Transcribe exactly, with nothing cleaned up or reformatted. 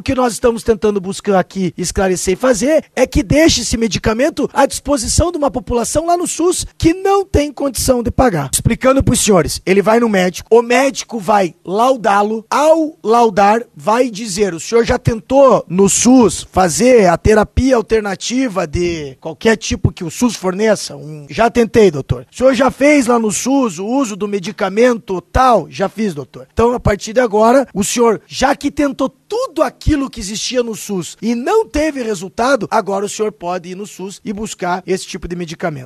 que nós estamos tentando buscar aqui, esclarecer e fazer, é que deixe esse medicamento à disposição de uma população lá no SUS que não tem condição de pagar. Explicando para os senhores, ele vai no médico, o médico vai laudá-lo, ao laudar, vai dizer, o senhor já tentou no SUS fazer a terapia alternativa de qualquer tipo que o SUS forneça? Um... Já tentei, doutor. O senhor já fez lá no SUS o uso do medicamento tal? Já fiz, doutor. Então, a partir de agora, o senhor, já que tentou tudo aquilo que existia no SUS e não teve resultado, agora o senhor pode ir no SUS e buscar esse tipo de medicamento.